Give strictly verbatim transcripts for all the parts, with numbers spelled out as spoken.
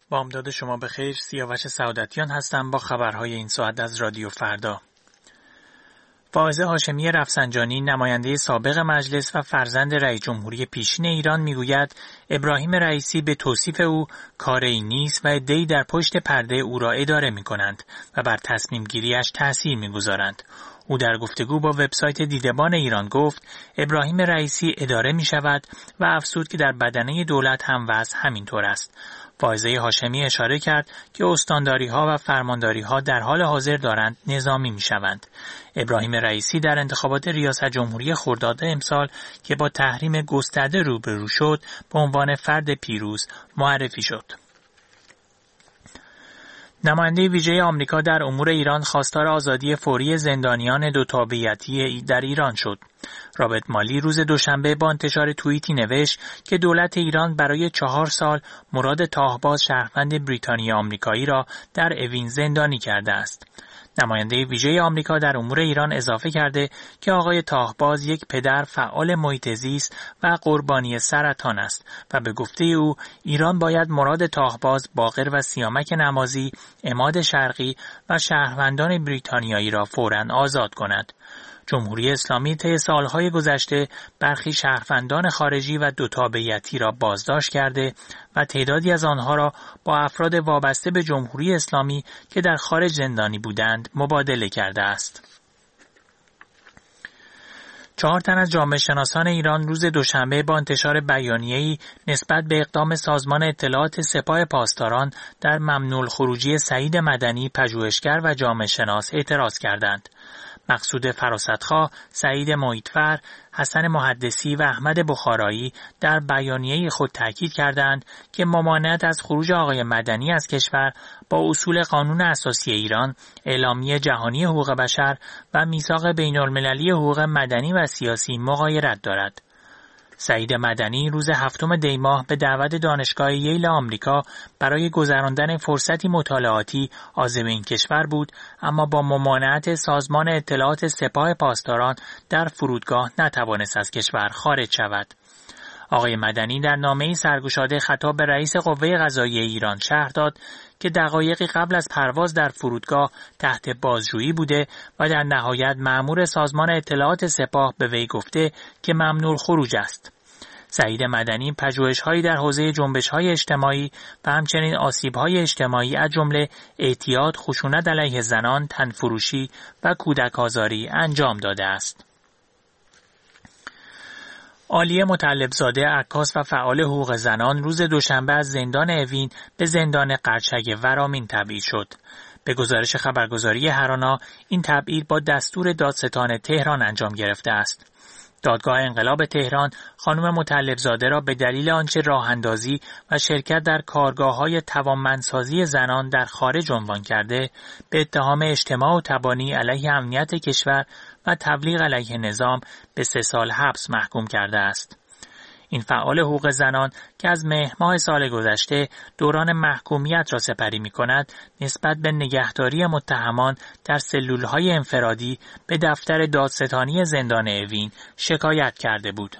بامداد شما بخیر. سیاوش سعادتیان هستم با خبرهای این ساعت از رادیو فردا. فائزه هاشمی رفسنجانی، نماینده سابق مجلس و فرزند رئیس جمهوری پیشین ایران، میگوید ابراهیم رئیسی به توصیف او کاری نیست و عده‌ای در پشت پرده او را اداره می‌کنند و بر تصمیم گیریش تأثیر می‌گذارند. او در گفتگو با وبسایت دیدبان ایران گفت ابراهیم رئیسی اداره می‌شود و افزود که در بدنه دولت هم وضع همینطور است. فائزه هاشمی اشاره کرد که استانداری‌ها و فرمانداری‌ها در حال حاضر دارند نظامی می‌شوند. ابراهیم رئیسی در انتخابات ریاست جمهوری خرداد امسال که با تحریم گسترده روبرو شد، به عنوان فرد پیروز معرفی شد. نماینده ویژه آمریکا در امور ایران خواستار آزادی فوری زندانیان دو تابعیتی در ایران شد. رابرت مالی روز دوشنبه با انتشار توییتی نوشت که دولت ایران برای چهار سال مراد تاهباز شهروند بریتانیایی آمریکایی را در اوین زندانی کرده است. نماینده ویژه آمریکا در امور ایران اضافه کرده که آقای تاهباز یک پدر فعال محیط زیست و قربانی سرطان است و به گفته او ایران باید مراد تاهباز، باقر و سیامک نمازی، عماد شرقی و شهروندان بریتانیایی را فوراً آزاد کند. جمهوری اسلامی طی سالهای گذشته برخی شهروندان خارجی و دو تابعیتی را بازداشت کرده و تعدادی از آنها را با افراد وابسته به جمهوری اسلامی که در خارج زندانی بودند مبادله کرده است. چهار تن از جامعه شناسان ایران روز دوشنبه با انتشار بیانیه‌ای نسبت به اقدام سازمان اطلاعات سپاه پاسداران در ممنوع الخروجی سعید مدنی، پژوهشگر و جامعه شناس اعتراض کردند. مقصود فراستخواه، سعید محیطفر، حسن محدثی و احمد بخارایی در بیانیه خود تاکید کردند که ممانعت از خروج آقای مدنی از کشور با اصول قانون اساسی ایران، اعلامیه جهانی حقوق بشر و میثاق بین‌المللی حقوق مدنی و سیاسی مغایرت دارد. سعید مدنی روز هفتم دی ماه به دعوت دانشگاه ییل آمریکا برای گذراندن فرصتی مطالعاتی عازم این کشور بود، اما با ممانعت سازمان اطلاعات سپاه پاسداران در فرودگاه نتوانست از کشور خارج شود. آقای مدنی در نامه‌ای سرگشاده خطاب به رئیس قوه قضاییه ایران شرح داد که دقایقی قبل از پرواز در فرودگاه تحت بازجویی بوده و در نهایت مأمور سازمان اطلاعات سپاه به وی گفته که ممنوع خروج است. سعید مدنی پژوهش‌هایی در حوزه جنبش‌های اجتماعی و همچنین آسیب‌های اجتماعی از جمله اعتیاد، خشونت علیه زنان، تنفروشی و کودک آزاری انجام داده است. عالیه مطلبزاده، عکاس و فعال حقوق زنان روز دوشنبه از زندان اوین به زندان قرچک ورامین تبعید شد. به گزارش خبرگزاری هرانا، این تبعید با دستور دادستان تهران انجام گرفته است. دادگاه انقلاب تهران خانم مطلبزاده را به دلیل آنچه راه‌اندازی و شرکت در کارگاه‌های توانمندسازی زنان در خارج عنوان کرده، به اتهام اجتماع و تبانی علیه امنیت کشور و تبلیغ علیه نظام به سه سال حبس محکوم کرده است. این فعال حقوق زنان که از مهر ماه سال گذشته دوران محکومیت را سپری می کند، نسبت به نگهداری متهمان در سلولهای انفرادی به دفتر دادستانی زندان اوین شکایت کرده بود.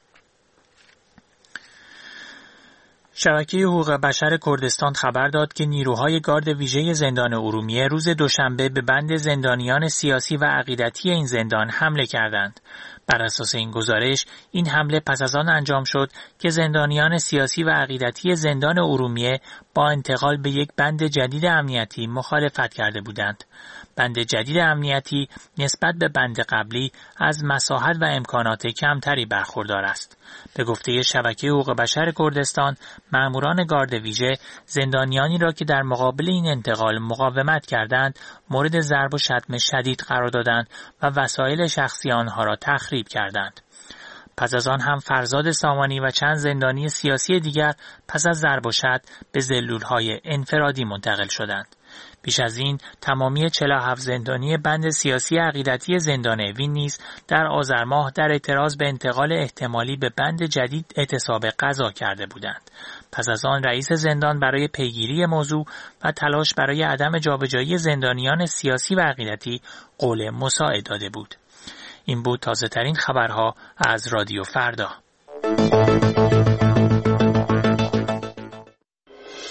شبکه حقوق بشر کردستان خبر داد که نیروهای گارد ویژه زندان ارومیه روز دوشنبه به بند زندانیان سیاسی و عقیدتی این زندان حمله کردند. بر اساس این گزارش، این حمله پس از آن انجام شد که زندانیان سیاسی و عقیدتی زندان ارومیه با انتقال به یک بند جدید امنیتی مخالفت کرده بودند. بند جدید امنیتی نسبت به بند قبلی از مساحت و امکانات کمتری برخوردار است. به گفته شبکه حقوق بشر کردستان، ماموران گارد ویژه زندانیانی را که در مقابل این انتقال مقاومت کردند، مورد ضرب و شتم شدید قرار دادند و وسایل شخصی آنها را تخریب کردند. پس از آن هم فرزاد سامانی و چند زندانی سیاسی دیگر پس از ضرب و شتم به سلول‌های انفرادی منتقل شدند. پیش از این تمامی چهل و هفت زندانی بند سیاسی عقیدتی زندان اوین نیز در آذر ماه در اعتراض به انتقال احتمالی به بند جدید اعتصاب غذا کرده بودند. پس از آن رئیس زندان برای پیگیری موضوع و تلاش برای عدم جابجایی زندانیان سیاسی و عقیدتی قول مساعد داده بود. این بود تازه ترین خبرها از رادیو فردا.